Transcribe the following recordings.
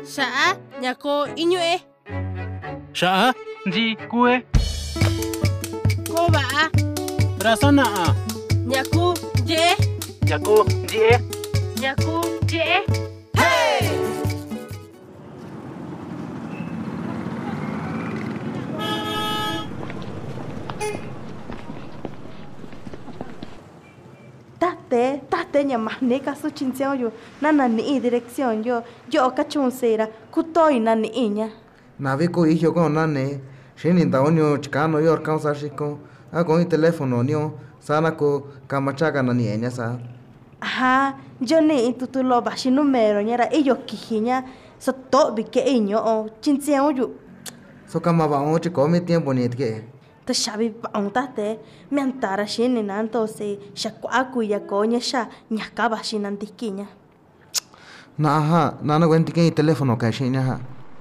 Xã nhà cô Inuê. Xã gì quê? Cô bà. Rasana. Nhà cô dễ. Nhà cô dễ. Nhà cô dễ. Tate nhà mà nè cả số chính xác yo, na nị direction yo cả chung sera, cutoi na nị nha. Na vi ko hijo con nane, shinin ta onyo chikano yo kan sa shiko, a con el teléfono onyo, sana ko kamachaga na ni enya sa. Aha, yo nị tu lo ba shi numero nya ra ello kijinya, so to bi ke enyo o chinsiao yo. So kama ba on chiko mi tiempo ni etke. Ta shabi pa on tate, me antara shinin anto se shakwa kuya konya sha nyaka ba shinan tikinya. Na aha, na no cuenti que el teléfono ka shinya ha.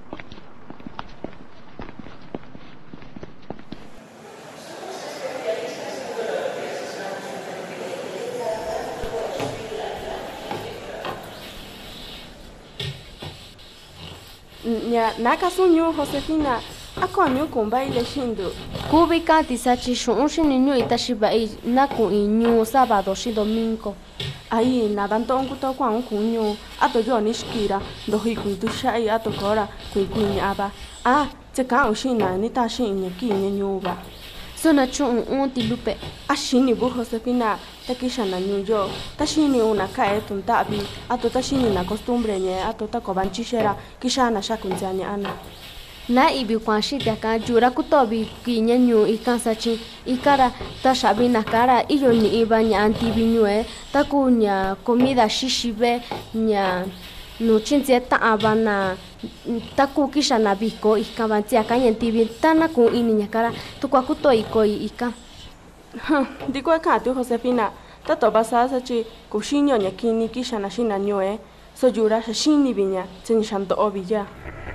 Nya naka sunyo Josefina, ako nyo kumbai le shindo. Kubika tisachi shun niño itashiba na ku inyo sábado shi domingo. Ai nadanto onkuto kwa onkunyo, ato yo nishkira, dohi kuitu shai ato kora kuikunya aba. Ah, tseka ushina ni tashi inyaki nyoba. Sona chun tilupe. Ashini bu Josefina, takishana nyo, tashini una kae tuntabi, ato tashini na costumbre nye, ato takobanchishera, kishana shakunzanya ana. Na ibi kwanshi taka jura kutobi kinya nyu ikansachi ikara ta shabi na kara iyo ni iba nya antibi nyue taku nya comida shishibe nya no chinze ta abana taku kisha na biko ikabanti akanya antibi tana ku ini nya kara tukwa kuto iko ika. Diko ka tu Josefina tato basasa chi kushinyo nya kini kisha na shina nyue so jura shini binya tsinshanto obija.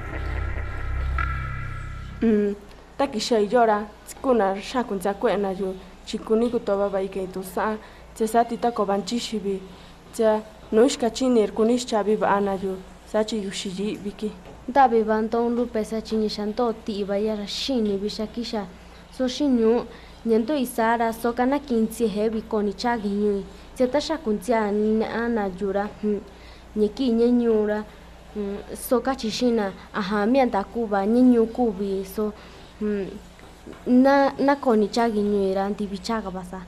Takisha yora, kuna shakunza kwena yo, chikuni kutoba baike tu sa, tsati takobanchishi tsa noishka chinir kunish chabi ana yo, sachi yushiji biki. Dabi banton lupe sachi nishanto ti bayara shini bishakisha, so shinyu nyento isara so kana kinsi hebi koni chagi nyui, tseta shakunzia ana jura, nyeki nyenyura. So kachishina aha mianta kuba nyinyu kubi so na koni chagi nyuira antibichaga basa.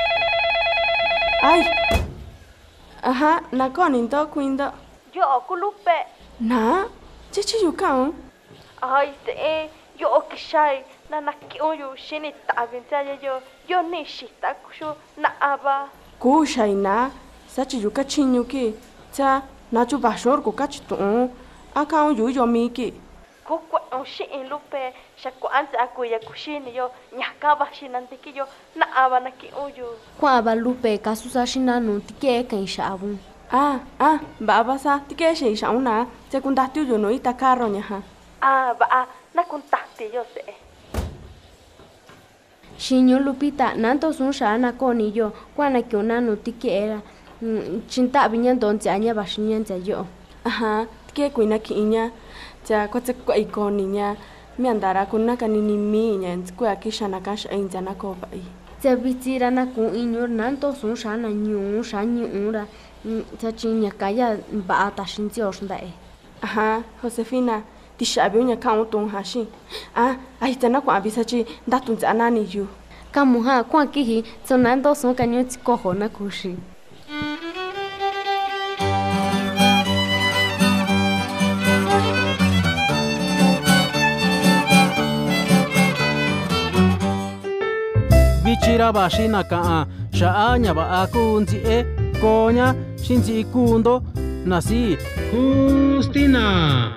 Ay. Aha, na koni ndo kuindo. Yo okulupe. Na? Chichi yukaon? Ay se yo okishai na nakioyu shini tabinta yo nishita kushu na aba. Kushai na sachi yuka chinyuki. Tsa na chu bashor ko kachitu aka on yo miki ko on shi in lupe shakwanza akuya kushini yo nyakaba shinantiki yo na aba na ki uyu kwa aba lupe kasusa shinanu tike kan shabu baba sa tike shi shauna sekunda tu yo no ita carro nya ha ba na contacte yo se Shinyo Lupita nanto sun shana koni yo kwana kyonanu tike era chinta binya donte anya bashinyanta yo. Aha, tike kuina kinya. Ja kwatse kwa ikoni nya. Miandara kuna kanini minya kwa kisha na kasha inja na ko bai. Ja bitira na ku inyor nanto sun shana nyu shanyi ura. Ja chinya kaya ba ata shinti oshnda e. Aha, Josefina, tishabi unya ka utong hashi. Ahitana kwa abisachi datunza anani yu. Kamuha kwa kihi sonando sun kanyo tikoho na kushi. Bichira bashina ka shaanya ba akunzi konya shinzi ikundo nasi Justina.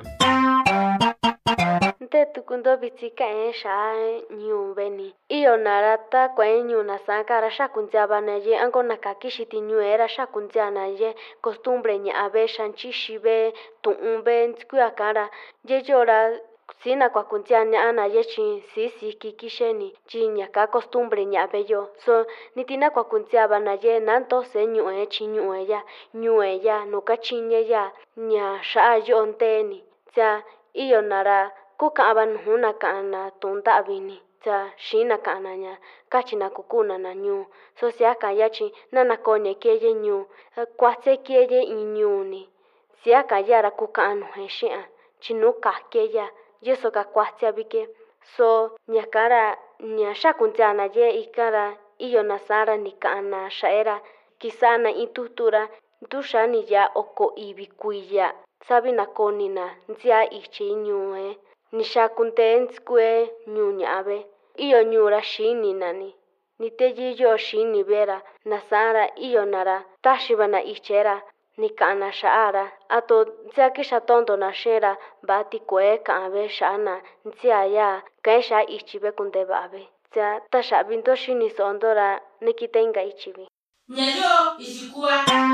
Tukundo bitika sha nyumbeni iyo narata kwa nyuna sakara shakunzaba naye ango nakakishiti nyuera shakunzana ye costumbre nya abesha nchishibe tuumbe ntskuya kara yeyora sina kwa kuntiana ana yechi sisi kikisheni chinya ka costumbre nya beyo so nitina kwa kuntiaba naye nanto se nyue chinyue ya no kachinye ya nya sha yo onteni cha iyo nara ku ka'ban huna ka'ana tunta bini cha shina ka'ana nya kachina kukuna na nyu so sia kayachi nana konye keje nyu kwatse keje inyuni sia kayara ku ka'anu heshia chinu kakeya yeso ka kwatse bike so nyakara nyasha kunjana je ikara iyo nasara ni ka'ana shaera kisana itutura ntushani ya oko ibikuya sabi na konina nzia ichi nyue nisha kunte nskue nyunya abe iyo nyura shini nani niteji yo shini bera nasara iyo nara tashiba na ichera ni kana shaara ato nzia kisha tondo na shera bati kwe kaabe shana nzia ya kaisha ichibe kunde babe nzia tasha binto shini sondora nikitenga ichibi Nyayo ishikua.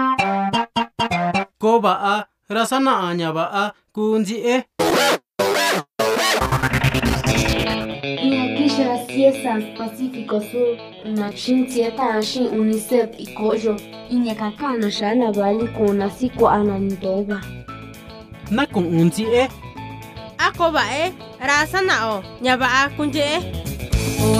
Ko ba'a rasana anya ba'a kunji Kisha siesa Pacífico Sur na shintieta shin UNICEF ikojo inyakakana shana bali kuna siku anandoba na kun unji Ako ba rasa na o. Nya ba kunje